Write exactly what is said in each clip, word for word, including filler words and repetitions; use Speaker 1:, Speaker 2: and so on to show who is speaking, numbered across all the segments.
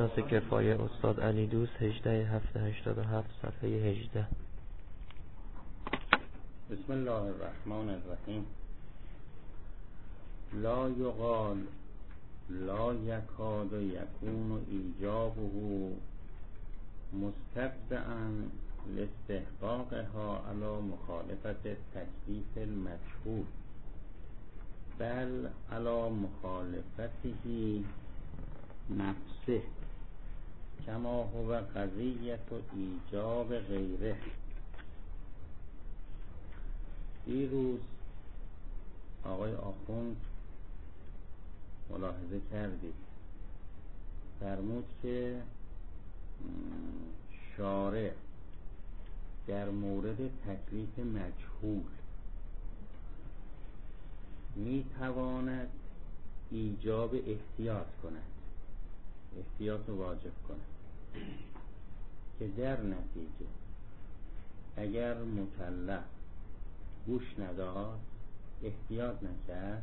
Speaker 1: اساس کفایه استاد علی دوست هجده هفت هشتاد و هفت صفحه هجده.
Speaker 2: بسم الله الرحمن الرحیم. لا یقال لا یکاد یکون ایجابه مستبدعا لاستحقاقها علی مخالفت تکلیف المجهول، بل علی مخالفته نفسه کما هو قضیت ایجاب غیره. دیروز آقای آخوند ملاحظه کردید فرمود که شارع در مورد تکلیف مجهول می تواند ایجاب احتیاط کند، احتیاط واجب کند که در نتیجه اگر مکلف گوش نداد، احتیاط نکرد،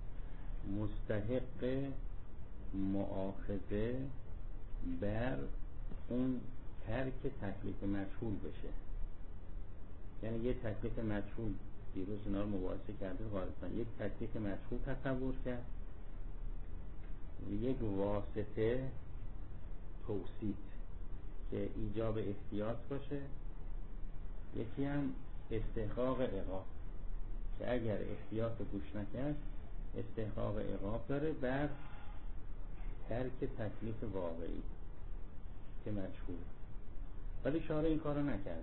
Speaker 2: مستحق مؤاخذه بر اون ترک تکلیف مجهول بشه. یعنی یه تکلیف مجهول، دیروز اینا رو مباحثه کردیم غالبا، یک تکلیف مجهول تصور کرد، یک واسطه توسیط که ایجاب احتیاط باشه، یکی هم استحقاق عقاب که اگر احتیاط رو گوش نکرد استحقاق عقاب داره بر ترک تکلیف واقعی که مجهول. ولی شارع این کارو نکرد.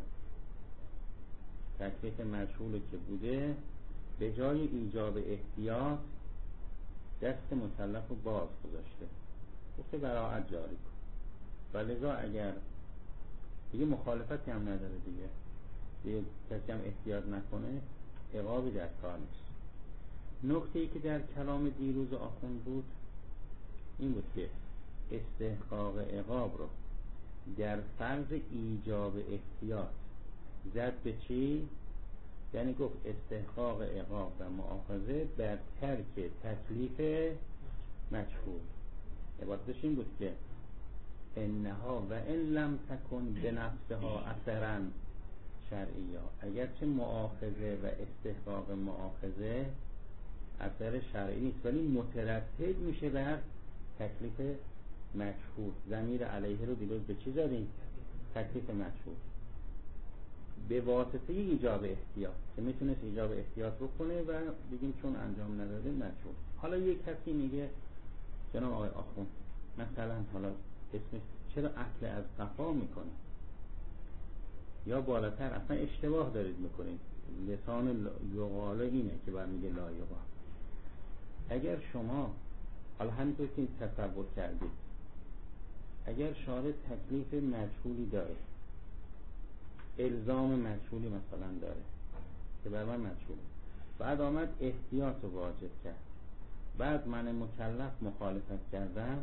Speaker 2: تکلیف مجهول که بوده به جای ایجاب احتیاط دست مکلف رو باز گذاشته، گفته براعت جاری کن. ولذا اگر دیگه مخالفتی هم نداره، دیگه دیگه کسی هم احتیاط نکنه، عقابی در کار نیست. نکته ای که در کلام دیروز آخوند بود این بود که استحقاق عقاب رو در فرض ایجاب احتیاط زد به چی؟ یعنی گفت استحقاق عقاب و مؤاخذه بر ترک تکلیف مجهول. عبارتش این بود که انها و ان لم تکن بنفسها اثرا شرعیه، اگرچه مؤاخذه و استحقاق مؤاخذه اثر شرعی نیست ولی مترتب میشه بر تکلیف مجهول. ضمیر علیه رو دیروز به چی زدیم؟ تکلیف مجهول به واسطه ایجاب احتیاط که میتونست ایجاب احتیاط بکنه و بگیم چون انجام نداده مجهول. حالا یک کسی میگه جناب آقای آخوند مثلا حالا اسمش چرا اکل از قفا میکنه، یا بالاتر اصلا اشتباه دارید میکنید، لسان یقاله اینه که باید میگه لا یقال. اگر شما حالا همینطور که تصور کردید اگر شارع تکلیف مجهولی داره، الزام مجهولی مثلا داره که بر من مجهوله، بعد آمد احتیاط رو واجب کرد، بعد من مکلف مخالفت کردم،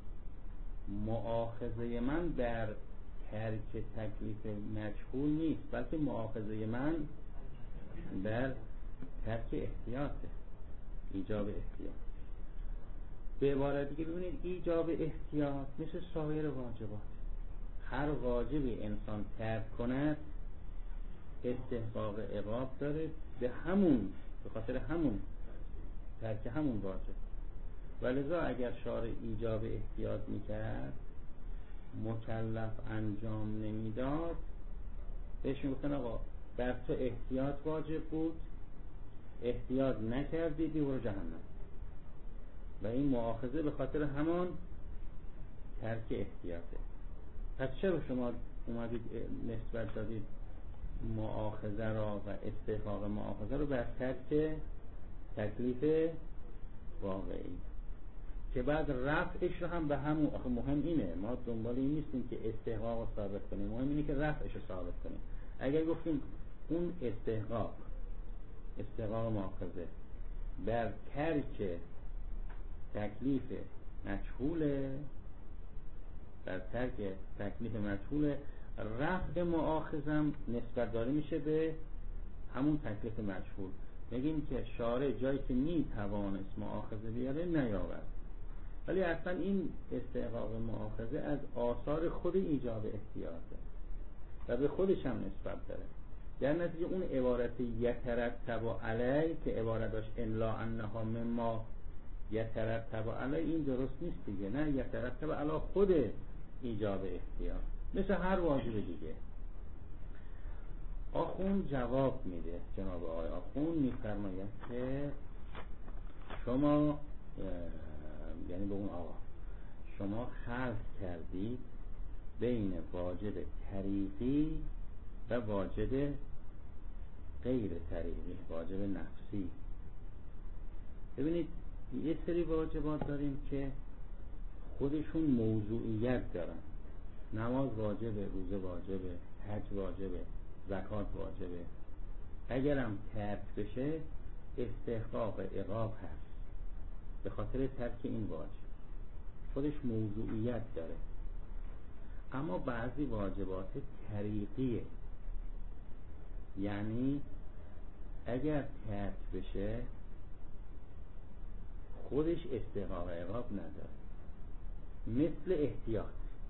Speaker 2: مؤاخذه من در ترک تکلیف مجهول نیست بلکه مؤاخذه من در ترک احتیاطه، ایجاب احتیاط. به عبارت دیگه ببینید ایجاب احتیاط مثل سایر واجبات، هر واجبی انسان ترک کند استحقاق عقاب داره به همون، به خاطر همون ترک همون واجب. ولذا اگر شارع ایجاب احتیاط میکرد مکلف انجام نمیداد، بهش میگفتن آقا بر تو احتیاط واجب بود، احتیاط نکردی برو جهنم. و این مؤاخذه به خاطر همان ترک احتیاطه. پس چرا شما اومدید نسبت دادید مؤاخذه را و استحقاق مؤاخذه رو بر ترک تکلیف واقعی که بعد رفعش رو هم به همون؟ آخه مهم اینه، ما دنبال این نیستیم که استحقاق رو ثابت کنیم، مهم اینه که رفعش رو ثابت کنیم. اگر گفتیم اون استحقاق استحقاق مؤاخذه بر ترک تکلیف مجهوله، در ترک تکلیف مجهوله، رفع مؤاخذم نسبت داره میشه به همون تکلیف مجهول. میگیم که شارع جایی که می توانست مؤاخذه بیاره نیاورد، ولی اصلا این استحقاق مؤاخذه از آثار خود ایجاب احتیاطه و به خودش هم نسبت داره. در نتیجه اون عبارت یترتب علی که عبارت داشت الا انها مما یترتب علی، این درست نیست دیگه. نه، یترتب علی خود ایجاب احتیاط، مثل هر واجب دیگه. آخوند جواب میده، جناب آقای آخوند میفرماید که شما یعنی به اون آقا شما خلط کردید بین واجب طریقی و واجب غیر طریقی، واجب نفسی. ببینید یه سری واجبات داریم که خودشون موضوعیت دارن. نماز واجبه، روزه واجبه، حج واجبه، زکات واجبه. اگرم ترک بشه استحقاق عقاب هست به خاطر ترک این واجب، خودش موضوعیت داره. اما بعضی واجبات طریقیه، یعنی اگر ترک بشه خودش استحقاق عقاب نداره. مثل احتیاط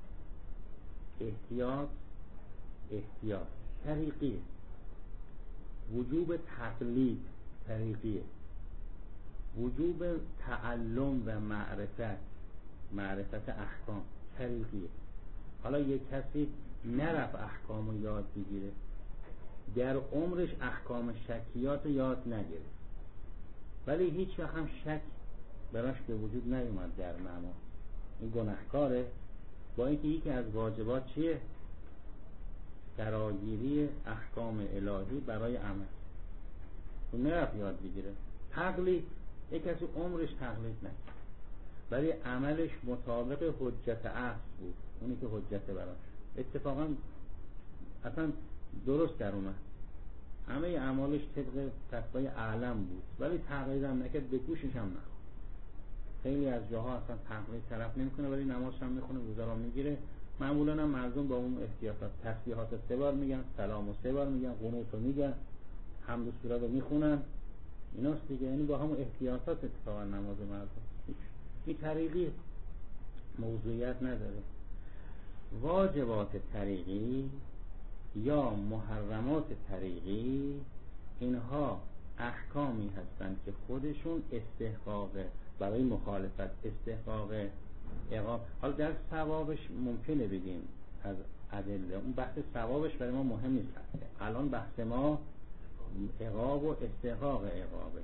Speaker 2: احتیاط احتیاط طریقیه. وجوب تقلید طریقیه. وجوب تعلم و معرفت معرفت احکام طریقیه. حالا یک کسی نرفت احکام رو یاد بگیره، در عمرش احکام شکیات رو یاد نگیره، ولی هیچ وقت هم شک براش به وجود نیومد در معنا، این گناهکاره. با اینکه یکی از واجبات چیه؟ فراگیری احکام الهی برای عمل. اون نرفت یاد بگیره. تقلید، یک کسی عمرش تقلید نکرد ولی عملش مطابق حجت اصل بود، اونی که حجت براش اتفاقا اصلا درست در اومد، همه اعمالش طبق فتوای اعلم بود ولی تقلید هم نکرد، به گوشش هم نخورد. خیلی از جاها اصلا تقلید طرف نمیکنه ولی نمازش هم میخونه، روزه را میگیره. معمولا هم مردم با اون احتیاطات تسبیحات سه بار میگن، سلام و سه بار میگن، قنوت رو میگن، حمد و سوره رو میخونن، ایناست دیگه. یعنی با همون احتیاطات اتفاقا نماز مردم این طریقی موضوعیت نداره. واجبات طریقی یا محرمات طریقی اینها احکامی هستند که خودشون استحقاق برای مخالفت استحقاق عقاب. حالا در ثوابش ممکنه بگیم از ادله، اون بحث ثوابش برای ما مهم نیست. الان بحث ما عقاب و استحقاق عقابه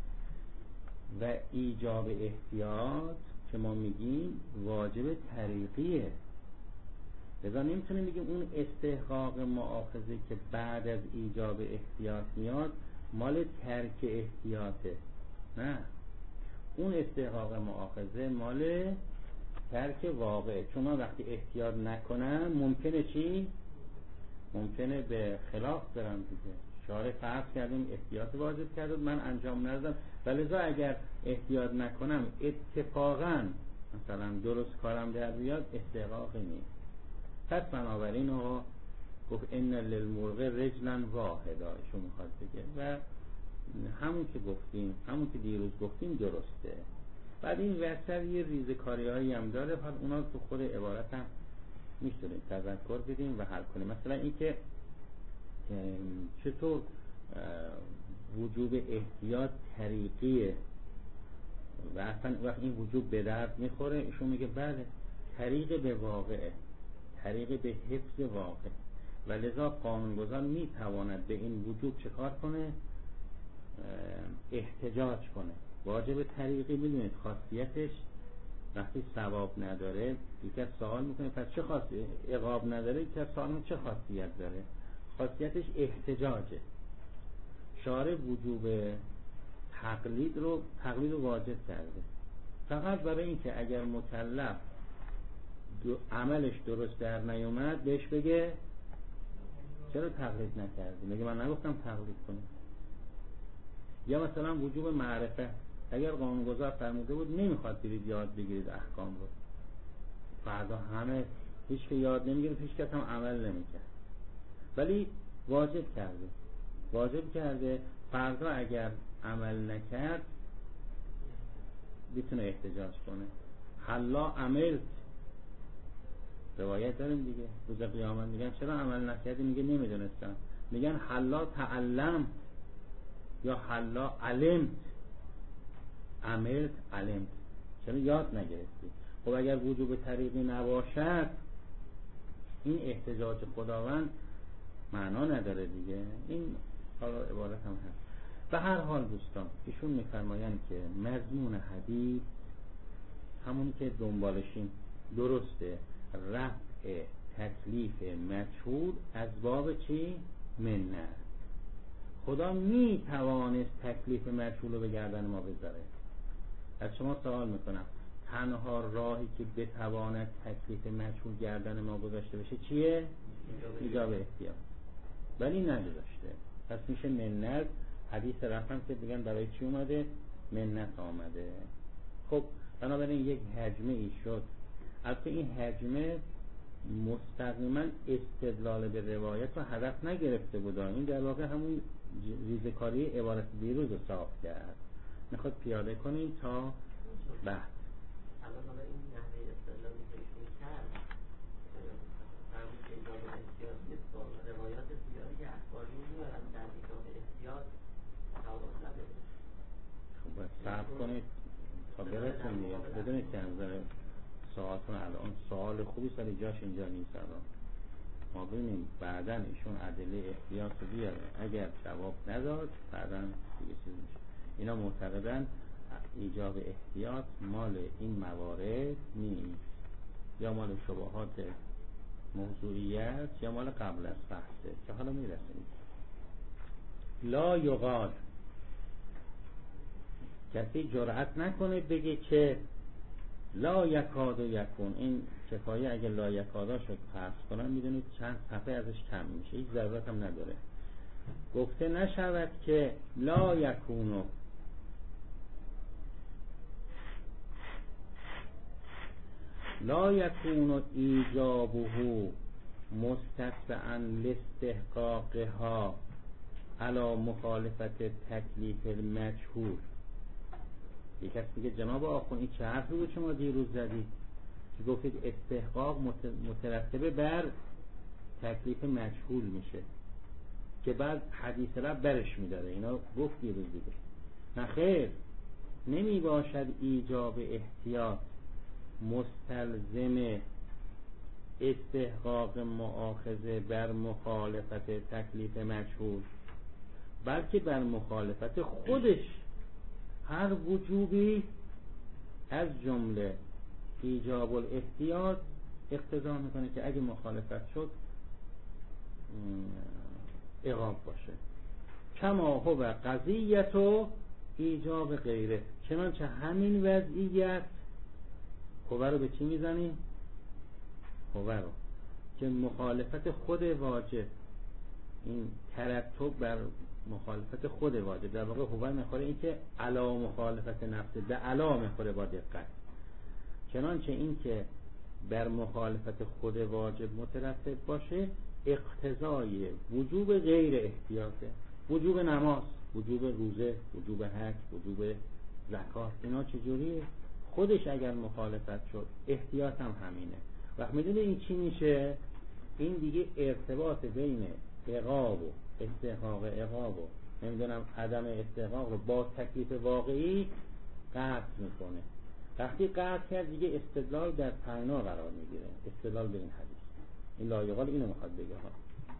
Speaker 2: و ایجاب احتیاط که ما میگیم واجب طریقیه. لذا نمیتونیم بگیم اون استحقاق مؤاخذه که بعد از ایجاب احتیاط میاد مال ترک احتیاطه. نه، اون استحقاق مؤاخذه مال ترک واقعه. چون من وقتی احتیاط نکنم ممکنه چی؟ ممکنه به خلاف برم دیگه. شارع فرض کردیم احتیاط واجب کرده، من انجام ندادم، ولذا اگر احتیاط نکنم اتفاقا مثلا درست کارم در بیاد استحقاقی نیست. پس بنابراین آقا گفت ان للمرغ رجلا واحدا، ایشون میخواد بگه و همون که گفتیم همون که دیروز گفتیم درسته. بعد این وسط یه ریزکاری هایی هم داره، بعد اونا تو خود عبارت هم میتونیم تذکر بدیم و حل کنیم. مثلا این که چطور وجوب احتیاط طریقیه و اصلا وقت این وجوب به درد میخوره. ایشون میگه بله، طریق به واقعه، طریق به حفظ واقع و لذا قانونگذار میتواند به این وجوب چه کار کنه؟ احتجاج کنه. واجب طریقی میدونید خاصیتش وقتی ثواب نداره یکی از سوال میکنه پس چه خاصیت؟ عقاب نداره یکی از سوال چه خاصیت داره؟ خاصیتش احتجاجه. شارع وجوب تقلید رو تقلید رو واجب کرده فقط برای اینکه اگر مکلف دو عملش درست در نیومد بهش بگه چرا تقلید نکردی؟ میگه من نگفتم تقلید کنی. یا مثلا وجوب معرفت، اگر قانونگذار فرموده بود نمیخواد برید یاد بگیرید احکام رو، فردا همه هیچ که یاد نمیگیره، هیچ کس هم عمل نمیکرد، ولی واجب کرده واجب کرده فردا اگر عمل نکرد بتونه احتجاج کنه. حلا عملت، روایت داریم دیگه، روز قیامت میگن چرا عمل نکردی؟ میگه نمیدونستم. میگن حلا تعلم یا حلا علمت، عملت علمت، چرا یاد نگرفتی؟ خب اگر وجوب طریقی نباشد این احتجاج خداوند معنا نداره دیگه. این حالا عبارت هم هست. به هر حال دوستان ایشون میفرمایند که مضمون حدیث همون که دنبالشیم درسته، رفع تکلیف مجهول از باب چی؟ منت. خدا می توانست تکلیف مجهول رو به گردن ما بذاره. از شما سوال میکنم تنها راهی که بتواند تکلیف مجهول گردن ما گذاشته بشه چیه؟ ایجاب احتیاط، ولی نگذاشته. پس میشه منت. حدیث رفتم که دیگن برای چی اومده؟ منت آمده. خب بنابراین یک هجمه ای شد. البته این هجمه مستقیما استدلال به روایت رو هدف نگرفته بود، این در واقع همون ریزکاری عبارت دیروز رو صاف کرد. میخواد پیاده کنیم تا بعد.
Speaker 1: الان حالا این نحوه استدلالی که ایشون کرد فرمود که ایجاب احتیاط نیست با روایات زیادی که اخباری میارن در ایجاب احتیاط تعارض نداره.
Speaker 2: خب باید صبر کنید تا برسیم دیگه. بدونید که از سوالتون الان سوال خوبی سالی جاش اینجا نیست. الان ما ببینیم بعداً ایشون ادله احتیاط رو بیاره، اگر جواب نداد بعداً دیگه چیز میشه. اینا معتقدن ایجاب احتیاط مال این موارد نیست، یا مال شبهات موضوعیت یا مال قبل از بحثه که حالا میرسیم. لا یقال، کسی جرأت نکنه بگه که لا یکاد یکون. این کفایه اگه لا یکادا شد پس کنن میدونید چند صفحه ازش کم میشه، هیچ ضرورت هم نداره. گفته نشود که لا یکونو، لا یکونو ایجابه مستتبعا لاستحقاقها علی مخالفت تکلیف المجهول. یک کسی میگه جناب آخوند این چه حرفی بود شما دیروز زدید که گفتید استحقاق مترتبه بر تکلیف مجهول میشه که بعد حدیث رب برش میداره. اینا گفت دیروز دیگه. نه خیر، نمی باشد ایجاب احتیاط مستلزم استحقاق مؤاخذه بر مخالفت تکلیف مجهول، بلکه بر مخالفت خودش. هر وجوبی از جمله ایجاب الاحتیاط اقتضا میکنه که اگه مخالفت شد عقاب باشه. کما هو قضیت و ایجاب غیره، چنانچه همین وضعیت هو رو به چی میزنیم؟ هو رو که مخالفت خود واجب، این ترتب بر مخالفت خود واجب، در واقع هو میخوره این که علا مخالفت نفسه، به علا میخوره با دقت. چنانچه این که بر مخالفت خود واجب مترتب باشه اقتضای وجوب غیر احتیاطه. وجوب نماز، وجوب روزه، وجوب حج، وجوب زکات، اینا چجوریه؟ خودش اگر مخالفت شد احتیاط هم همینه. وقت میدونه این چی میشه؟ این دیگه ارتباط بین عقاب و استحقاق عقاب و نمیدونم عدم استحقاق رو با تکلیف واقعی قطع میکنه. وقتی قطع کرد دیگه استدلال در پهنا قرار میگیره، استدلال به این حدیث. این لایقال اینو میخواد بگه ها.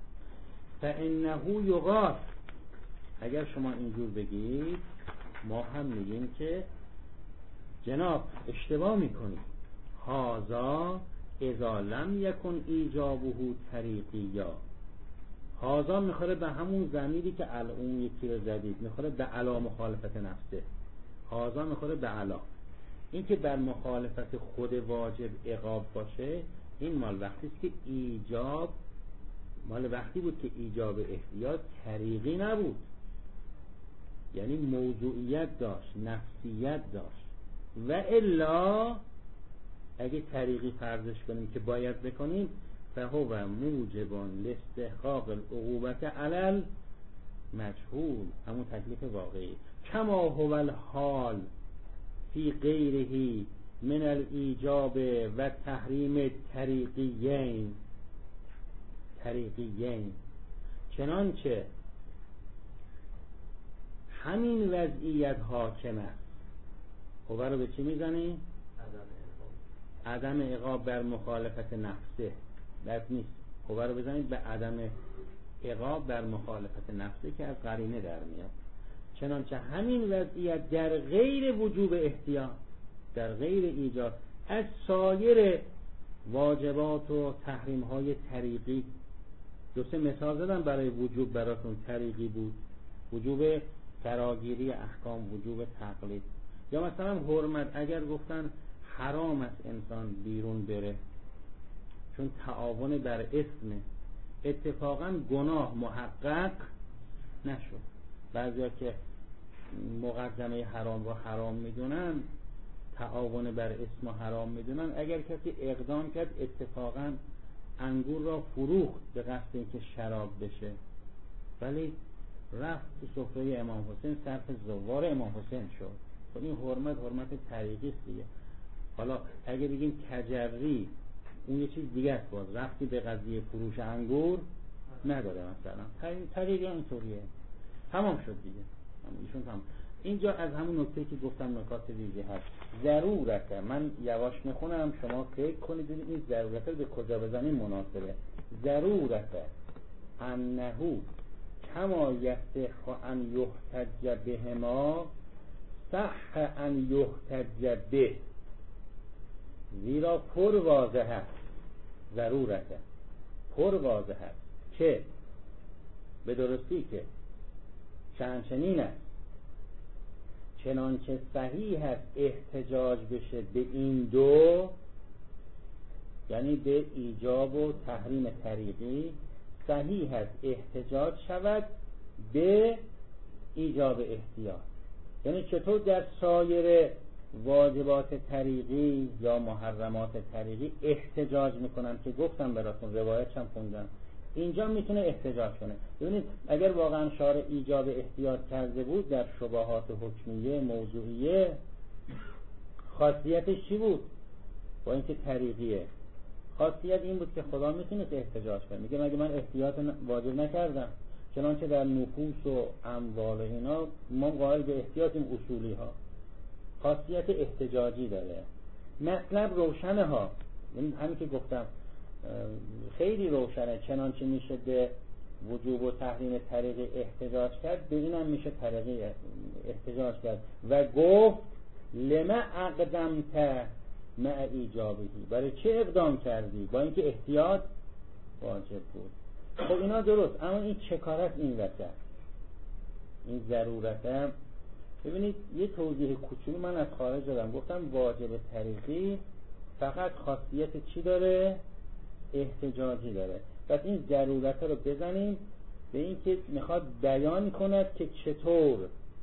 Speaker 2: فانه یقال، اگر شما اینجور بگید ما هم میگیم که جناب اشتباه میکنید. هازا اذا لم یکن ایجابه طریقیا، هازا میخوره به همون ضمیری که اون یکی رو زدید، میخوره به علا مخالفت نفسه. هازا میخوره به علا، این که بر مخالفت خود واجب عقاب باشه این مال وقتی است که ایجاب مال وقتی بود که ایجاب احتیاط طریقی نبود، یعنی موضوعیت داشت، نفسیت داشت. و الا اگه طریقی فرضش کنیم که باید بکنیم فهو موجبان لاستحقاق العقوبت علل مجهول، همون تکلیف واقعی. کما هو الحال فی غیره من الایجاب و تحریم طریقیین طریقیین چنانچه همین وضعیت حاکم است. خب رو به چی میزنی؟ عدم عقاب بر مخالفت نفسه. بد نیست خب رو بزنید به عدم عقاب بر مخالفت نفسه که از قرینه در میاد. چنانچه همین وضعیت در غیر وجوب احتیاط، در غیر ایجاد از سایر واجبات و تحریم های طریقی. دو سه مثال زدم برای وجوب براتون. طریقی بود وجوب فراگیری احکام، وجوب تقلید. یا مثلا حرمت، اگر گفتن حرام است انسان بیرون بره چون تعاون بر اسمه، اتفاقا گناه محقق نشد. بعضیا که مقدمه حرام رو حرام میدونن، تعاون بر اسم حرام میدونن، اگر کسی اقدام کرد اتفاقا انگور را فروخت به قصد اینکه شراب بشه، ولی رفت تو سفره امام حسین صرف زوار امام حسین شد. خب این حرمت حرمت طریقی است دیگه. حالا اگه بگیم تجری، اون یه چیز دیگه است، باز رفتی به قضیه فروش انگور نداره. مثلا طریقی اینطوریه، تمام شد دیگه. ایشون تمام. اینجا از همون نکته که گفتم نکات ویژه هست. ضرورته، من یواش میخونم شما فکر کنید این ضرورته به کجا بزنیم مناسبه. ضرورته انهو کما یصح ان یحتج بهما صح ان یحتج به، زیرا پر واضح است. ضرورته پر واضح است که به درستی که چنین است چنانچه صحیح است احتجاج بشه به این دو، یعنی به ایجاب و تحریم طریقی، صحیح است احتجاج شود به ایجاب احتیاط. یعنی چطور در سایر واجبات طریقی یا محرمات طریقی احتجاج میکنن که گفتم براتون، روایت هم خوندم، اینجا میتونه احتجاج کنه. ببینید اگر واقعا شارع ایجاب احتیاط کرده بود در شبهات حکمیه موضوعیه، خاصیتش چی بود؟ با اینکه طریقیه، خاصیت این بود که خدا میتونه احتجاج کنه. میگه مگه من احتیاط واجب نکردم؟ چنانچه در نفوس و اموال اینا ما قائل به احتیاطیم اصولی ها، خاصیت احتجاجی داره. مطلب روشنه ها، یعنی همین که گفتم خیلی روشنه. چنانچه میشه به وجوب و تحریم طریقی احتجاج کرد، به اینم میشه طریقی احتجاج کرد. و گفت لما اقدمت مع ایجابهی، برای چه اقدام کردی با اینکه احتیاط واجب بود. خب اینا درست، اما این چه کار است این وسط؟ این ضرورته. ببینید یه توضیح کوچولو من از خارج دادم، گفتم واجب طریقی فقط خاصیت چی داره؟ احتجاجی داره. پس این ضرورت رو بزنیم به این که میخواد بیان کند که چطور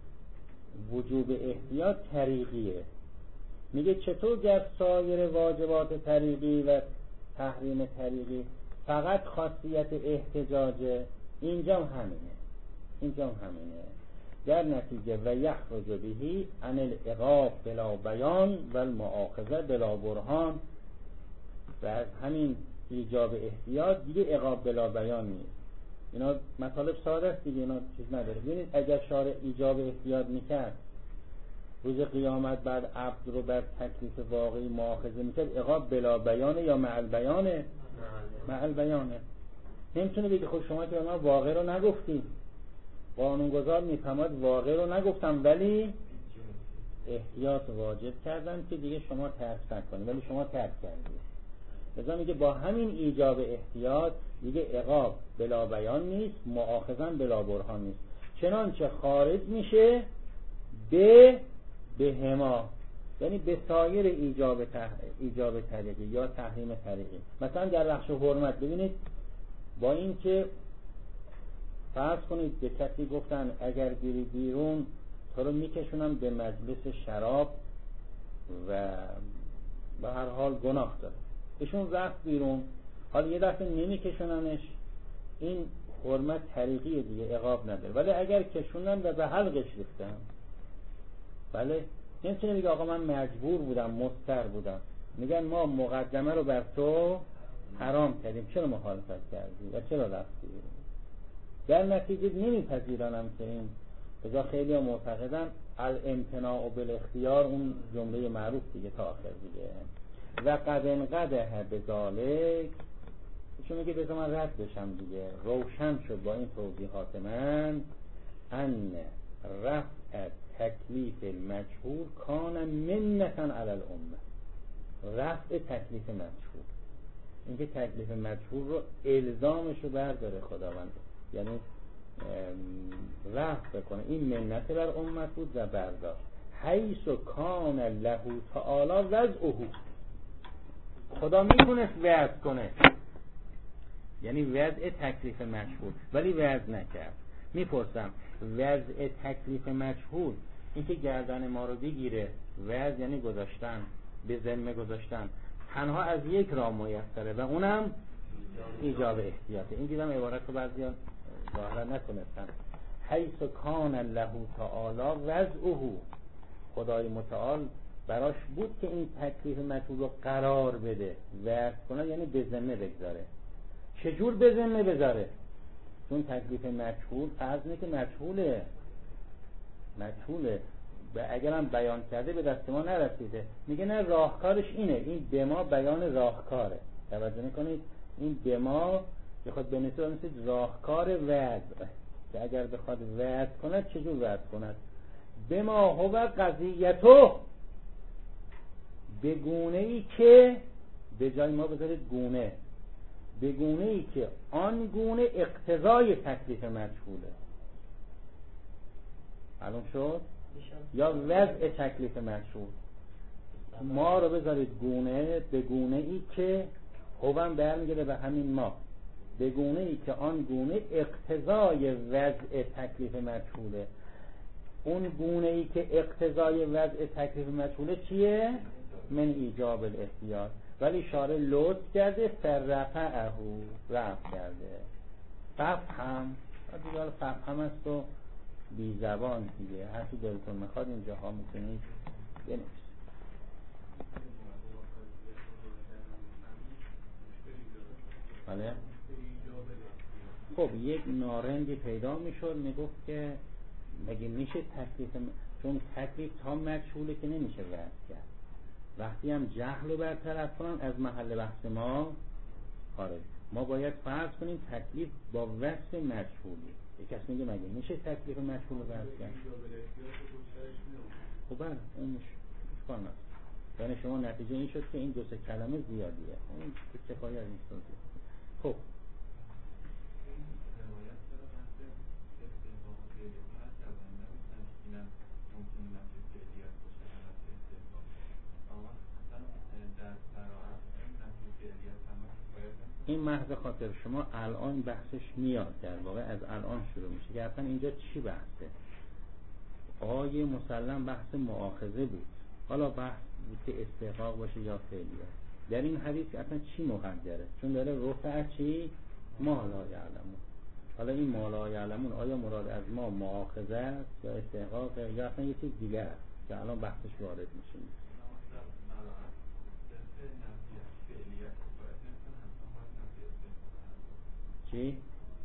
Speaker 2: وجوب احتیاط طریقیه. میگه چطور در سایر واجبات طریقی و تحریم طریقی فقط خاصیت احتجاجه، اینجا هم همینه، اینجا هم همینه. در نتیجه و یخرج بهی عن العقاب بلا بیان و المؤاخذه بلا برهان، و از همین ایجاب احتیاط دیگه عقاب بلا بیان نیست. اینا مطالب ساده است دیگه، اینا چیز نداره. ببینید اگر شارع ایجاب احتیاط میکرد، روز قیامت بعد عبد رو بر تکلیف واقعی مؤاخذه میکرد، عقاب بلا بیانه یا مع البیانه؟ مع البیانه. نمیتونه بگه خب شما که ما واقع رو نگفتیم، قانونگذار میفهمد واقع رو نگفتم ولی احتیاط واجب کردن که دیگه شما ترک کنید، ولی شما ترک کردید. لذا میگه با همین ایجاب احتیاط دیگه عقاب بلا بیان نیست، مؤاخذه بلا برهان نیست. چنانچه خارج میشه به بهما، یعنی به سایر ایجاب تح... ایجاب طریقی یا تحریم طریقی. مثلا در بخش حرمت ببینید، با این که فرض کنید به کسی گفتن اگر بری بیرون تو رو میکشونم به مجلس شراب و به هر حال گناه داره، ایشون رفت بیرون، حالا یه دفعه نمیکشوننش، این حرمت طریقیه دیگه، عقاب نداره. ولی اگر کشونن و به حلقش ریختن، بله نمیتونه بگه آقا من مجبور بودم، مضطر بودم. میگن ما مقدمه رو بر تو حرام کردیم، چرا مخالفت کردی و چرا رفتی؟ در نتیجه نمیپذیرانم که این بجا خیلی ها معتقدن الامتناع بالاختیار، اون جمله معروف دیگه تا آخر دیگه، و قد انقدح بذالک، چون میگه بذار من رد بشم دیگه، روشن شد با این توضیحات من ان رفع تکلیف المجهول کان منتا علی الامه. رفع تکلیف مجهول، اینکه تکلیف مجهول رو الزامش رو برداره خداوند، یعنی رفع بکنه، این منت بر امت بود و برداشت. حیث کان له تعالی وضعه، خدا میتونست وضع کنه، یعنی وضع تکلیف مجهول، ولی وضع نکرد. میپرسم وضع تکلیف مجهول، اینکه گردن ما رو بگیره، وضع یعنی گذاشتن، به ذمه گذاشتن، تنها از یک راه میسره و اونم ایجاب احتیاطه. این دیدم عبارت رو بعضیان ظاهرا نتونستن. حیث کان له تعالی وضعه، خدای متعال براش بود که این تکلیف مجهول رو قرار بده، وضع کنه، یعنی به ذمه بگذاره. چجور به ذمه بذاره؟ چون تکلیف مجهول فرض که مجهوله مجهوله و اگرم بیان کرده به دست ما نرسیده، میگه نه راهکارش اینه، این به ما بیان راهکاره. توجه میکنید؟ این به ما بخواد به نسبت مثل راهکار وضع، که اگر بخواد وضع کند چجور وضع کند؟ به ما هو قضیتو، به گونه ای که، به جای ما بذارید گونه، به گونه ای که آن گونه اقتضای تکلیف مجهوله. معلوم شد؟ یا وضع تکلیف مجهول، ما رو بذارید گونه، به گونه ای که هوام برمیگرده به همین ما، به گونه ای که آن گونه اقتضای وضع تکلیف مجهوله. اون گونه ای که اقتضای وضع تکلیف مجهوله چیه؟ من ایجاب الاحتیاط. ولی شارع لطف کرده، فرفعه، رفع کرده. ففهم، دیگه حالا ففهم است و بی زبان دیگه، هر چی دلتون میخواد اینجاها میتونید بنویسید. بله. خب یک نارنجی پیدا میشد، میگفت که مگه میشه تکلیف م... چون تکلیف تا مجهوله که نمیشه وضع کرد، وقتی هم جهل رو برطرف کنن از محل بحث ما خارج. ما باید فرض کنیم تکلیف با وصف مجهولی. یک کس میگه مگه میشه تکلیف مجهول رو وضع کرد؟ خب بله اون میشه کار نست. یعنی شما نتیجه این شد که این دو سه کلمه زیادیه، اون کفایت نیست. خب این محض خاطر شما الان بحثش میاد، در واقع از الان شروع میشه که اصلا اینجا چی بحثه. آیه مسلم بحث مؤاخذه بود، حالا بحث بود که استحقاق باشه یا فعلیه. در این حدیث اصلا چی مقدره؟ چون داره رفع چی؟ ما لا یعلمون. حالا این ما لا یعلمون آیا مراد از ما مؤاخذه است یا استحقاق یا اصلا یه چیز دیگه است که الان بحثش وارد میشه. چی؟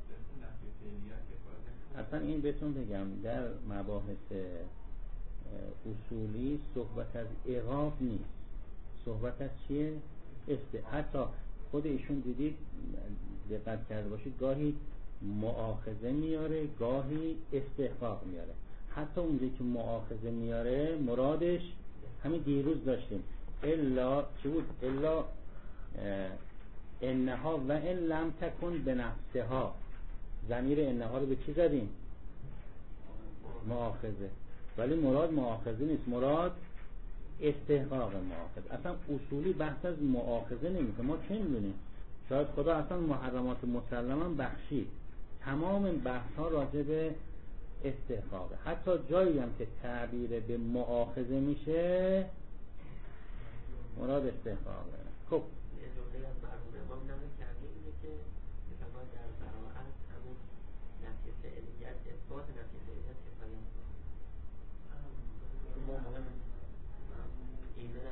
Speaker 2: اصلا این بهتون بگم در مباحث اصولی صحبت از اعقاب نیست، صحبت از چیه؟ است. حتی خود ایشون دیدید دقت کرده باشید گاهی مؤاخذه میاره گاهی استحقاق میاره. حتی اونجا که مؤاخذه میاره مرادش همین دیروز داشتیم الا چی بود؟ الا انها و ان لم تکن بنفسها. ضمیر انها رو به چی زدیم؟ مؤاخذه. ولی مراد مؤاخذه نیست، مراد استحقاق مؤاخذه. اصلا اصولی بحث از مؤاخذه نمیکنه. ما چه میدونیم؟ شاید خدا اصلا محرمات مسلما بخشید، تمام بحث ها راجع به استحقاقه. حتی جایی هم که تعبیر به مؤاخذه میشه مراد استحقاقه. خب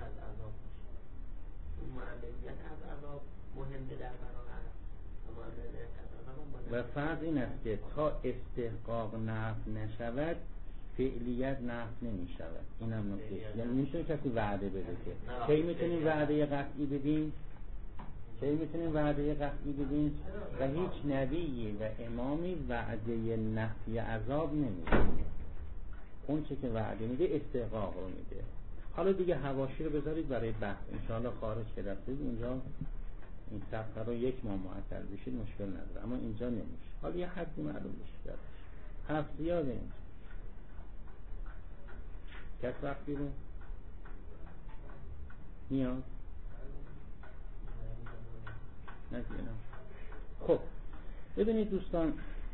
Speaker 1: از عذاب باشه. اون معنویت از عذاب مهمه در براءت و معنویت از عذاب
Speaker 2: و فرض این است که تا استحقاق نفی نشود فعلیت نفی نمی شود. این هم نکته. یعنی نمیتونه کسی وعده بده که کی میتونیم وعده قطعی بدیم، کی میتونیم وعده قطعی بدیم و هیچ نبیی و امامی وعده نفی عذاب نمیده. اون چه که وعده میده استحقاق رو میده. حالا دیگه حواشی رو بذارید برای بحث، انشاءالله خارج که رفتید اونجا این صفحه رو یک ماه معطل بشید مشکل نداره، اما اینجا نمیشه. حالا یه حدی معلوم بشه درش حرف زیاده اینجا. کس وقت بیرون میاد نزیدم. خب ببینید دوستان،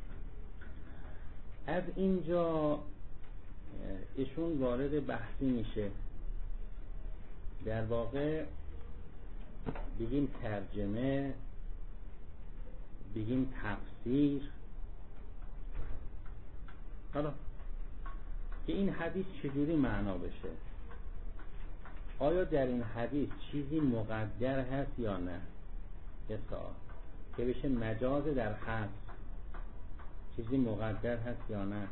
Speaker 2: از اینجا ایشون وارد بحثی میشه، در واقع بگیم ترجمه، بگیم تفسیر. حالا که این حدیث چجوری معنا بشه، آیا در این حدیث چیزی مقدر هست یا نه، یه سوال که بشه مجاز در حدیث چیزی مقدر هست یا نه،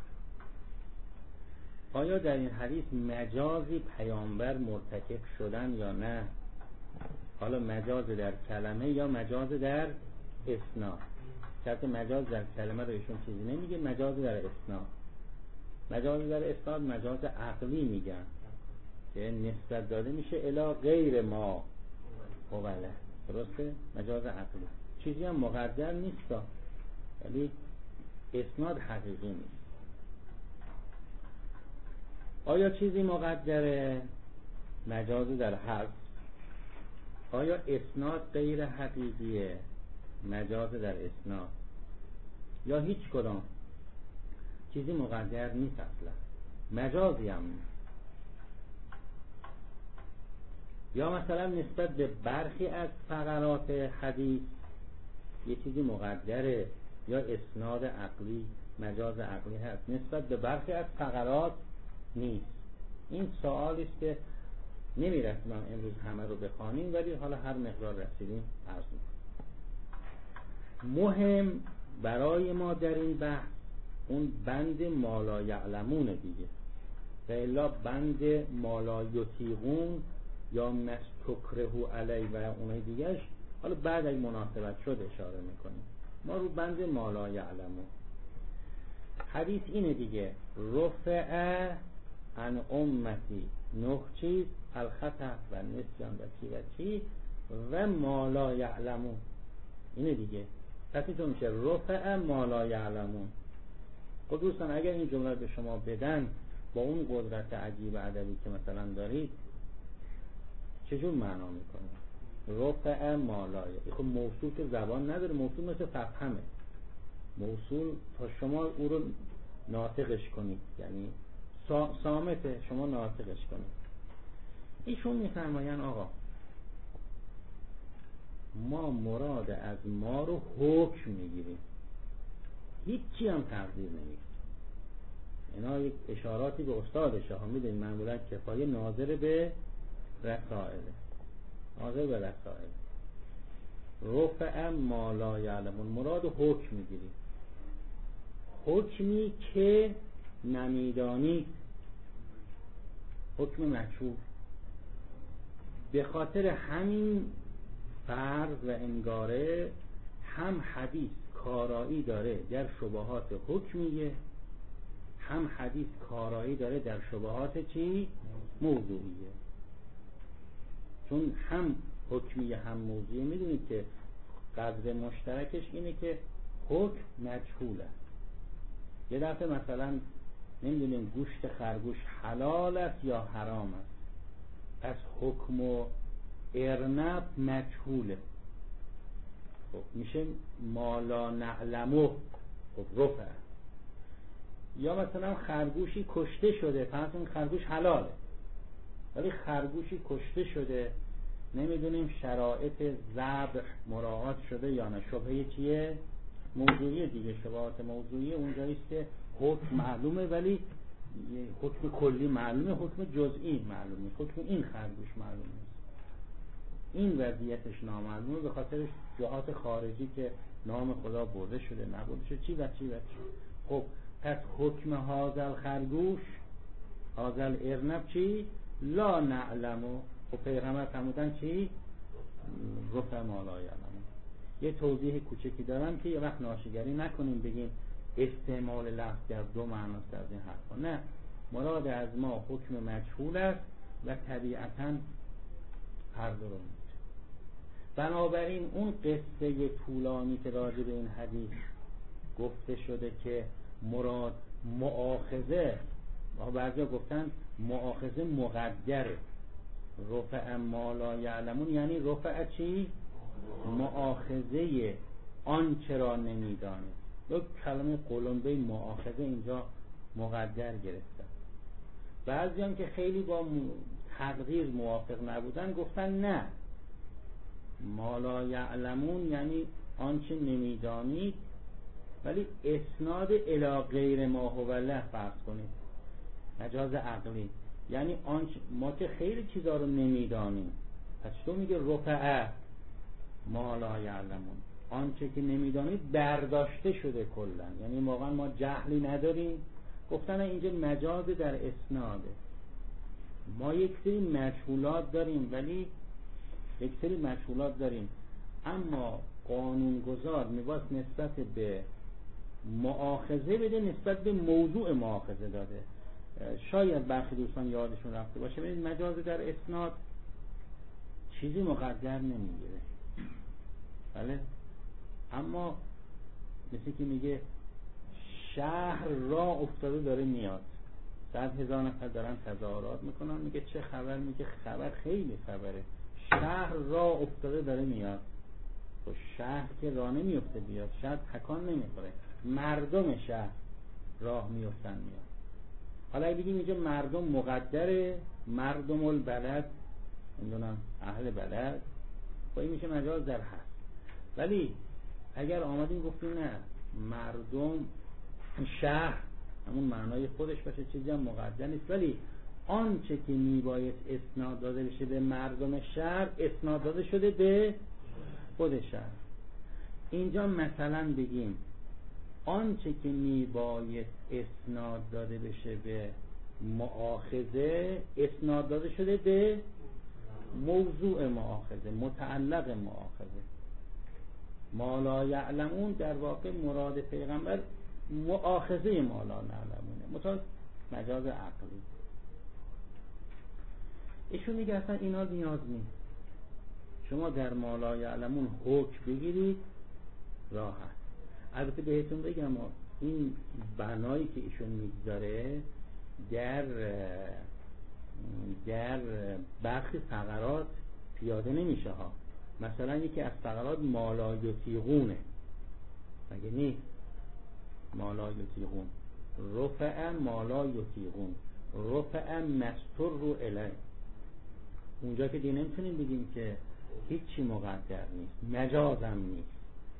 Speaker 2: آیا در این حدیث مجازی پیامبر مرتکب شدن یا نه، حالا مجاز در کلمه یا مجاز در اسناد. شرط مجاز در کلمه رو ایشون چیزی نمیگه، مجاز در اسناد. مجاز در اسناد مجاز عقلی میگن که نسبت داده میشه الی غیر ما اوله، درسته؟ مجاز عقلی چیزی هم مقدر نیست، ولی اسناد حقیقی نیست. آیا چیزی مقدره؟ مجاز در حرف. آیا اسناد غیر حقیقیه؟ مجاز در اسناد. یا هیچ کدام چیزی مقدر نیست، اصلا مجازی هم نیست. یا مثلا نسبت به برخی از فقرات حدیث یه چیزی مقدره، یا اسناد عقلی مجاز عقلی هست، نسبت به برخی از فقرات نیست. این سوالی است که نمیرسیم امروز همه رو بخوانیم، ولی حالا هر مقدار رسیدیم عرض می‌کنم. مهم برای ما در این بحث اون بند ما لا یعلمون دیگه، و الا بند ما لا یطیقون یا مستکره علی و اونای دیگهش حالا بعد از مناسبت شد اشاره میکنیم. ما رو بند ما لا یعلمون. حدیث اینه دیگه، رفع عن امتی نه چیز، الخطأ و نسیان و چی و چی و ما لا یعلمون. اینه دیگه، پس اینطور میشه رفع ما لا یعلمون. خب دوستان اگر این جمله به شما بدن با اون قدرت عجیب ادبی که مثلا دارید چجور معنا میکنه؟ رفع ما لا یعلمون. خب موصول که زبان نداره، موصول مثل ففهمه، موصول تا شما او رو ناطقش کنید، یعنی صامته شما ناطقش کنید. ایشون میفرماین آقا ما مراد از ما رو حکم میگیریم، هیچی هم تقدیر نمیگیریم. اینا یک اشاراتی به استادشه ها، میدونید معمولا کفایه ناظر به رسائله، ناظر به رسائل. رفع ما لا یعلمون، مراد حکم میگیریم، حکمی که نمیدانی، حکم مجهول. به خاطر همین فرض و انگاره هم حدیث کارایی داره در شبهات حکمیه، هم حدیث کارایی داره در شبهات چی؟ موضوعیه. چون هم حکمیه هم موضوعیه. میدونید که قدر مشترکش اینه که حکم مجهوله. یه دفعه مثلا نمیدونیم گوشت خرگوش حلال است یا حرام است، پس حکم و ارنب مجهوله، خب میشه ما لا نعلمه، خب رفع. یا مثلا خرگوشی کشته شده، پس اون خرگوش حلاله، ولی خرگوشی کشته شده نمیدونیم شرایط ذبح مراعات شده یا نه. شبهه چیه؟ موضوعی دیگه. شبهات موضوعی اونجاییست که حکم معلومه ولی حکم کلی معلومه، حکم جزئی معلومه، حکم این خرگوش معلومه، این وضعیتش نامعلومه به خاطر جهات خارجی که نام خدا برده شده نبرده شده چی و چی و چی. خب پس حکم هازل خرگوش هازل ارنب چی؟ لا نعلمو. خب پیغمبر فرمودن چی؟ رفع ما لا یعلمون. یه توضیح کوچکی دارم که یه وقت ناشیگری نکنیم بگیم استعمال لفظ در دو معناست از این حرفا. نه، مراد از ما حکم مجهول است و طبیعتاً هر دو رو میگه. بنابراین اون قصه طولانی که راجع به این حدیث گفته شده که مراد مؤاخذه، و بعضیا گفتن مؤاخذه مقدره، رفع ما لا یعلمون یعنی رفع چی؟ مؤاخذه آنچه را نمیدانه. یک کلمه قلمبه مؤاخذه اینجا مقدر گرفتن. بعضی هم که خیلی با تقدیر موافق نبودن گفتن نه، ما لا یعلمون یعنی آنچه نمیدانید، ولی اسناد الی غیر ما هو له فرض کنید، مجاز عقلی، یعنی آنچه ما که خیلی چیزا رو نمیدانیم، پس تو میگه رفع ما لا یعلمون، آنچه که نمیدانید برداشته شده کلا، یعنی واقعا ما جهلی نداریم. گفتن اینجا مجاز در اسناده. ما یک سری مجهولات داریم، ولی یک سری مجهولات داریم اما قانونگذار میباید نسبت به مؤاخذه بده، نسبت به موضوع مؤاخذه داده. شاید برخی دوستان یادشون رفته باشه، ببینید مجاز در اسناد چیزی مقدر نمیگیره، بله، اما مثل که میگه شهر را افتاده داره میاد، صد هزار نفر دارن تظاهرات میکنن، میگه چه خبر؟ میگه خبر خیلی خبره، شهر را افتاده داره میاد. خب شهر که راه نمیفته بیاد، شهر تکان نمیخوره، مردم شهر راه میفتن میاد. حالا بگیم اینجا مردم مقدره، مردم البلد میدونم اهل بلد، خب این میشه مجاز در هست. ولی اگر آمدیم گفتیم نه، مردم شهر همون معنای خودش باشه، چیزی هم مقدر نیست، ولی آنچه که میبایست اسناد داده بشه به مردم شهر اسناد داده شده به خود شهر. اینجا مثلا بگیم آنچه که میبایست اسناد داده بشه به مؤاخذه اسناد داده شده به موضوع مؤاخذه، متعلق مؤاخذه. ما لا یعلمون در واقع مراد پیغمبر مؤاخذه ما لا نعلمونه، متعلق مجاز عقلی. ایشون میگه اصلا اینا نیاز نیست، شما در ما لا یعلمون حکم بگیرید راحت. البته بهتون بگم این بنایی که ایشون میگذاره در در برخی فقرات پیاده نمیشه ها. مثلا یکی از فقرات ما لا یطیقونه، مگه نیست؟ ما لا یطیقون، رفع ما لا یطیقون، رفع مستر رو الی. اونجا که دیگه نمیتونیم بگیم که هیچی مقدر نیست، مجازم نیست،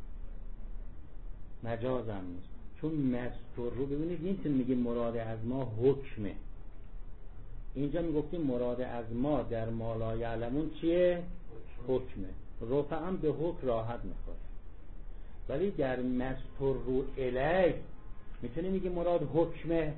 Speaker 2: مجازم نیست، چون مستر رو ببینید نمیتونیم میگه مراد از ما حکمه. اینجا میگفتیم مراد از ما در ما لا یعلمون چیه؟ حکمه. رفع هم به حکم راحت میخوره، ولی در مستر رو الی میتونیم میگه مراد حکمه.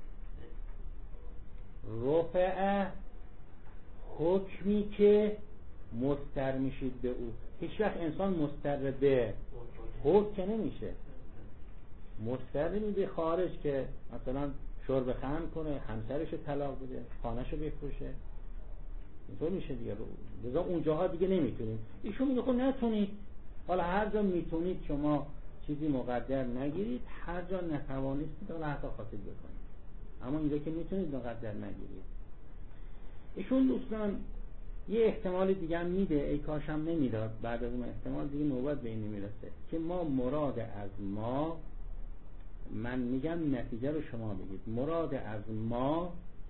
Speaker 2: رفع حکمی که مستر میشید به او. هیچ وقت انسان مستر به حکم که نمیشه، مستر میده خارج که مثلا شرب خمر کنه، همسرشو طلاق بده، خانهشو بفروشه، اینطور میشه دیگه. لذا اونجاها دیگه نمیتونیم. ایشون میگه خب نتونید، حالا هر جا میتونید شما چیزی مقدر نگیرید، هر جا نتوانستید حالا حتی خاطر بکنید، اما اینجا که میتونید مقدر نگیرید. ایشون دوستان یه احتمال دیگه هم میده، ای کاش هم نمیداد، بعد از اون احتمال دیگه نوبت به این نمیرسه که ما مراد از ما، من میگم نتیجه رو شما بگید، مراد از ما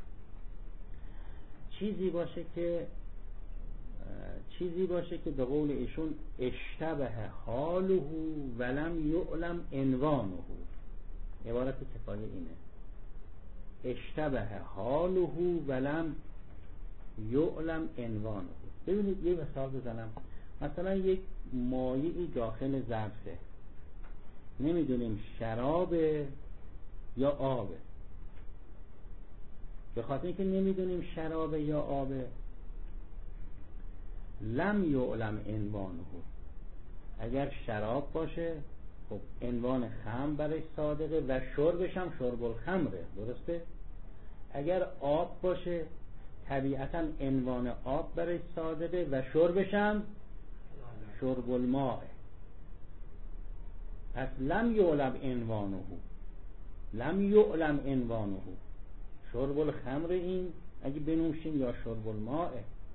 Speaker 2: چیزی باشه که چیزی باشه که به قول ایشون اشتبه حاله ولم یعلم عنوانه. عبارت کفایه اینه، اشتبه حاله ولم یعلم عنوانه. ببینید یه مثال بزنم. مثلا یک مایعی داخل ظرفه، نمیدونیم شرابه یا آبه. به خاطر اینکه نمیدونیم شرابه یا آبه، لم یعلم عنوانه. اگر شراب باشه خب عنوان خمر برای صادقه و شربش هم شرب الخمره، درسته؟ اگر آب باشه طبیعتا عنوان آب برای صادقه و شربش هم شرب الماء. پس لم یعلم عنوانه، لم یعلم عنوانه. شرب الخمر این اگه بنوشیم یا شرب الماء.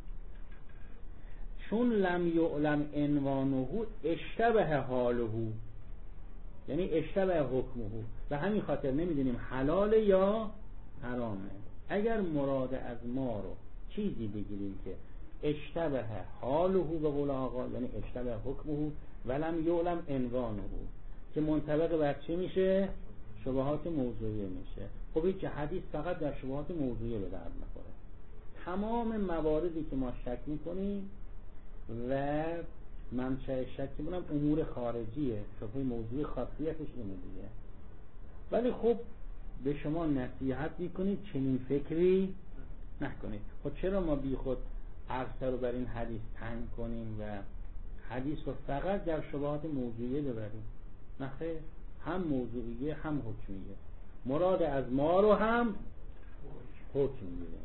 Speaker 2: چون لم یعلم عنوانه اشتبه حاله، یعنی اشتبه حکمه، و همین خاطر نمیدونیم حلال یا حرامه. اگر مراد از ما رو چیزی بگیریم که اشتبه حاله به قول آقا، یعنی اشتبه حکمه ولم یعلم عنوانه، که منطبق بر چی میشه؟ شبهات موضوعیه میشه. خب این که حدیث فقط در شبهات موضوعیه به درد نخوره. تمام مواردی که ما شک میکنیم و منشأ شک میکنم امور خارجیه، شبهه موضوعی خاصیتش اینه دیگه. ولی خب به شما نصیحت میکنید چنین فکری نکنید. خب چرا ما بی خود عرصه رو بر این حدیث تنگ کنیم و حدیث رو فقط در شبهات موضوعیه ببریم؟ نه خیر، هم موضوعیه هم حکمیه. مراد از ما رو هم حکم میگیریم.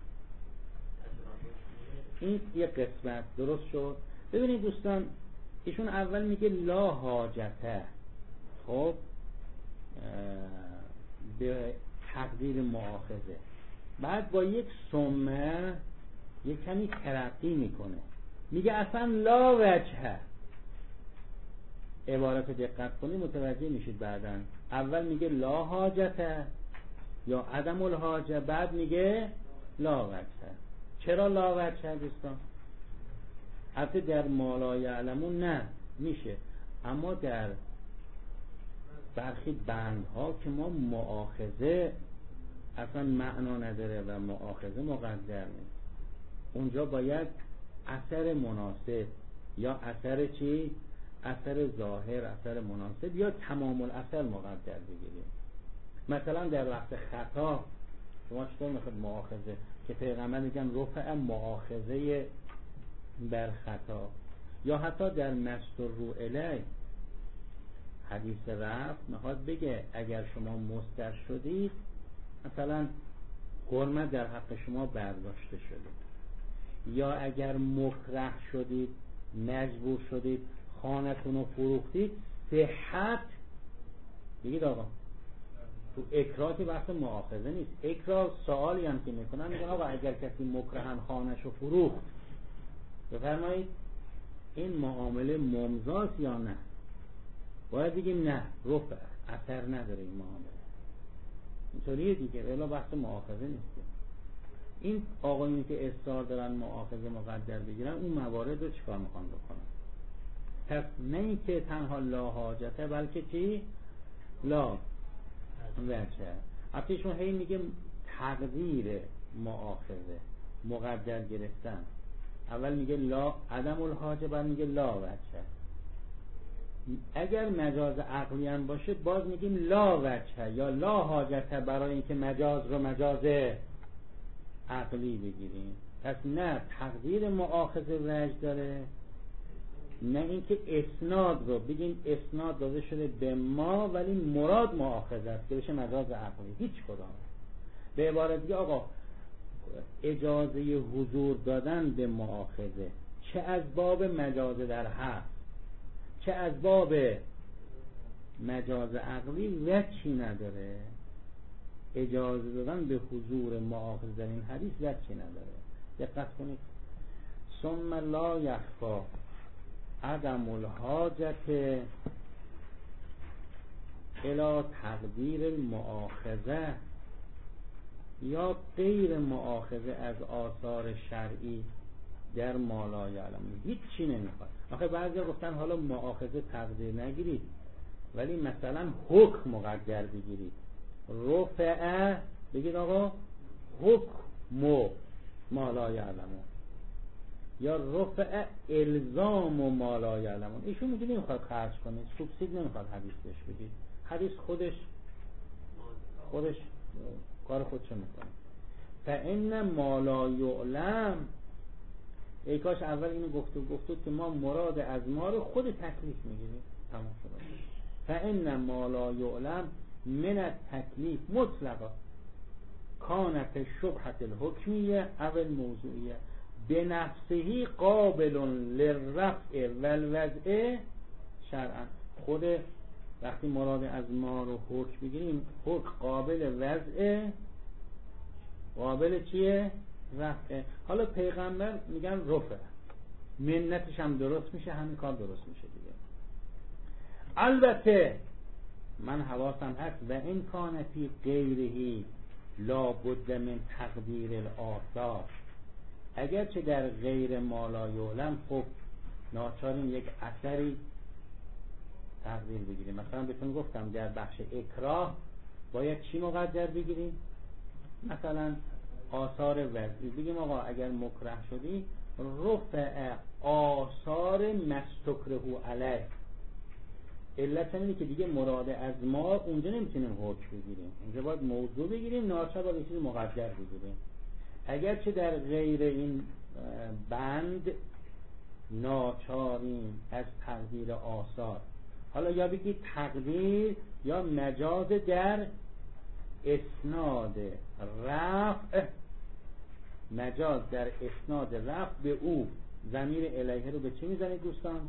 Speaker 2: این یه قسمت درست شد. ببینید دوستان، ایشون اول میگه لا حاجته، خب به تقدیر مؤاخذه، بعد با یک سمه یک کمی ترقی میکنه، میگه اصلا لا وجهه. عبارت دقت کنی متوجه میشید. بعداً اول میگه لا حاجته یا عدم الحاجه، بعد میگه لا وجهه. چرا لا وجهه دوستان؟ البته در ما لا یعلمون نه میشه، اما در برخی بندها که ما مؤاخذه اصلا معنا نداره و مؤاخذه مقدر نیست، اونجا باید اثر مناسب یا اثر چی؟ اثر ظاهر، اثر مناسب یا تمام الاثر مقدر بگیریم. مثلا در وقت خطا شما چطور میخواد مؤاخذه که پیغمبر میگن رفع مؤاخذه بر خطا، یا حتی در مستر رو الی حدیث رفت میخواد بگه اگر شما مستر شدید، مثلا حرمت در حق شما برداشته شده، یا اگر مکره شدید، مجبور شدید خانتون رو فروختید، صحت بگید آقا. تو اکراه که بحث مؤاخذه نیست. اکراه سوالی هم که میکنن میگن آقا اگر کسی مکرهن خانش رو فروخت، بفرمایید این معامله ممزاست یا نه؟ باید بگیم نه، رفع، اثر نداره این معامله. اینطوریه دیگه، ولی بحث مؤاخذه نیست. این آقایونی که اصرار دارن مؤاخذه مقدر بگیرن، اون موارد رو چیکار میخوان بکنن؟ پس نه اینکه تنها لا حاجته، بلکه چی؟ لا وجه. اصلیشون هی میگه تقدیر مؤاخذه مقدر گرفتن. اول میگه لا عدم الحاجه، بعد میگه لا وجه. اگر مجاز عقلی هم باشه باز میگیم لا وجه یا لا حاجته، برای اینکه مجاز رو مجاز عقلی بگیریم. پس نه تقدیر مؤاخذه وجه داره، نه اینکه اسناد رو بگیم اسناد داده شده به ما ولی مراد مؤاخذه است که بشه مجاز عقلی. هیچ کدام. به عبارت دیگه آقا اجازه حضور دادن به مؤاخذه، چه از باب مجاز در حق چه از باب مجاز عقلی، وجهی نداره. اجازه دادن به حضور مؤاخذه در این حدیث وجهی نداره. دقت کنید. ثم لا یخفا عدم الحاجت الی تقدیر المؤاخذه یا غیر مؤاخذه از آثار شرعی در ما لا یعلمون. هیچ چی نمیخواد. آخه بعضیا گفتن حالا مؤاخذه تقدیر نگیرید ولی مثلا حکم مقدر بگیرید. رفع بگید آقا حکم ما لا یعلمون یا رفع الزام ما لا یعلمون. ایشون میگه نمیخواد خرج کنه، سوبسید نمیخواد حدیث بهش بدید، حدیث خودش خودش کار خودشو میکنه. فإن ما لا یعلم، ای کاش اول اینو گفته گفتید که ما مراد از ما رو خود تکلیف میگیریم، تمام شد. فإن ما لا یعلم من التکلیف مطلقا کانت شبهة الحکمیه او الموضوعیه به نفسه قابل للرفع والوضع شرعا. خود وقتی مراد از ما رو حکم بگیریم، حکم قابل وضع، قابل چیه؟ رفع. حالا پیغمبر میگن رفع، منتش هم درست میشه، همین کار درست میشه دیگه. البته من حواسم هست و این کان فی غیرهی لا بد من تقدیر الآثار، اگرچه در غیر ما لا یعلم خب ناچاریم یک اثری تقدیر بگیریم. مثلا بهتون گفتم در بخش اکراه باید چی مقدر بگیریم؟ مثلا آثار وضعی. بگیم آقا اگر مکره شدی رفع آثار مستکرهو علیه. علت اینه که دیگه مراد از ما اونجا نمیتونیم حکم بگیریم، اونجا باید موضوع بگیریم، ناچار باید چیز مقدر بگیریم. اگرچه در غیر این بند ناچاریم از تقدیر آثار. حالا یا بگید تقدیر یا مجاز در اسناد رفع، مجاز در اسناد رفع به او. ضمیر الیه رو به چی میزنید دوستان؟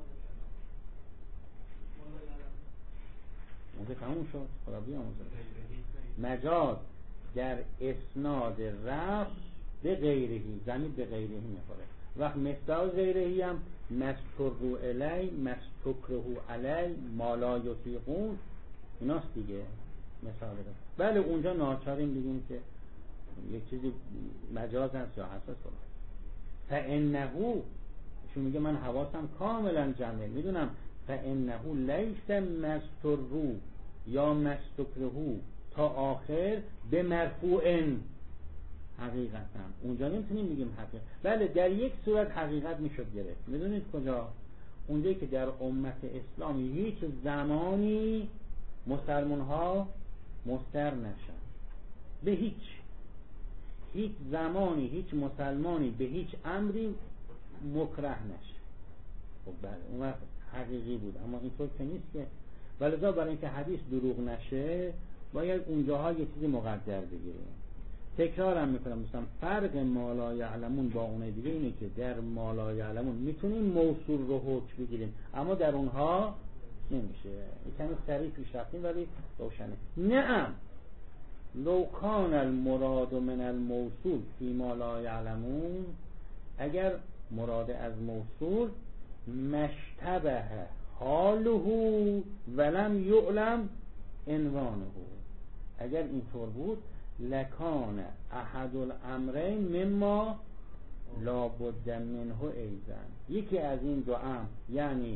Speaker 2: اونجا تموم شد، خدا بیاموزه. مجاز در اسناد رفع به غیرهی، ضمیر به غیرهی میخوره. وقت مصداق غیرهی هم مسترو الی، مستکرهو علی، ما لا یطیقون، ایناست دیگه. مثال بده. بله اونجا ناچاریم بگیم که یک چیزی مجاز هست یا حساس کنه. فانه، چون میگه من حواسم کاملا جمعه، میدونم فانه لیس مسترو یا مستکرهو تا آخر به مرفوع حقیقتا. اونجا نمیتونیم بگیم حقیقت. بله در یک صورت حقیقت میشد گرفت. میدونید کجا؟ اونجایی که در امت اسلامی هیچ زمانی مسلمان ها مستر نشن، به هیچ هیچ زمانی هیچ مسلمانی به هیچ امری مکره نشه. خب بله اون وقت حقیقی بود، اما اینطور که نیست که. ولذا برای اینکه حدیث دروغ نشه باید اونجاها یه چیزی مقدر بگیریم. تکرارم میکنم مثلا فرق ما لا یعلمون با اون دیگه اینه که در ما لا یعلمون میتونیم موصول رو حکم بگیریم، اما در اونها نمیشه. یکمی سریع پیش رفتیم ولی روشنه. نعم لو کان المراد من الموصول فی ما لا یعلمون، اگر مراد از موصول مشتبه حاله ولم یعلم عنوانه، اگر اینطور بود لکان احد الامرین مما لا بد منه ایضا، یکی از این دو امر یعنی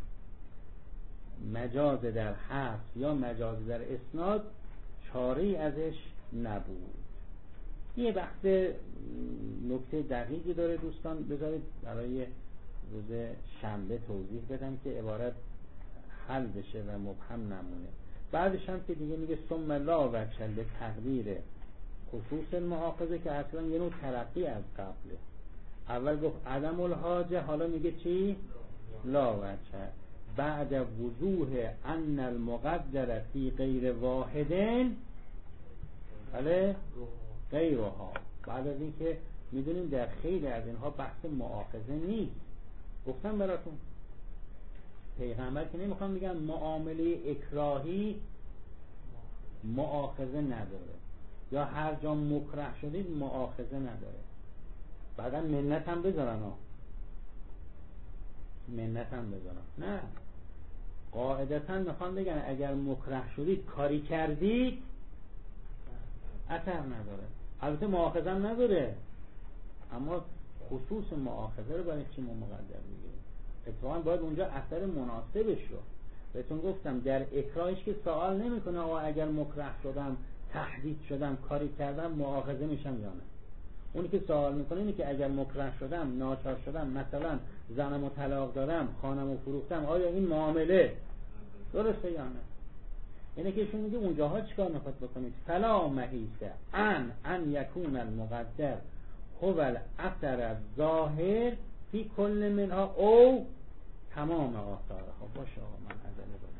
Speaker 2: مجاز در حذف یا مجاز در اسناد چاره‌ای ازش نبود. یه بحث نکته دقیقی داره دوستان، بذارید برای روز شنبه توضیح بدم که عبارت حل بشه و مبهم نمونه. بعدش هم که دیگه میگه ثم لا وجه به تقدیر خصوص المؤاخذه که اصلا یه نوع ترقی از قبله. اول گفت عدم الحاجه، حالا میگه چی؟ لا وجه. بعد وضوح ان المقدر فی غیر واحدن بله غیرها. بعد از این که میدونیم در خیلی از اینها بحث مؤاخذه نیست. گفتم براتون پیغمبر که نمیخوام میگن معامله اکراهی مؤاخذه نداره یا هر جا مکره شدید مؤاخذه نداره. بعدا منت هم بذارن ها، منت هم بذارن. نه قاعدتا میخوام بگن اگر مکره شدید کاری کردید اثر نداره. البته مؤاخذه هم نداره، اما خصوص مؤاخذه رو برای چی ما مقدر میگیریم؟ اتفاقا باید اونجا اثر مناسبش رو. بهتون گفتم در اکراهش که سوال نمیکنه آقا اگر مکره شدم
Speaker 3: تهدید شدم کاری کردم مؤاخذه میشم یا نه. اونی که سوال میکنه اینه که اگر مکره شدم، ناچار شدم، مثلا زنمو طلاق دادم، خانمو فروختم، آیا این معامله درسته یا نه؟ اینه که ایشون میگه اونجاها چیکار میخواد بکنید؟ فلا محیصه ان ان یکون المقدر هو الاثر الظاهر فی کل منها او تمام آثارها. باشه آقا من عجله دارم.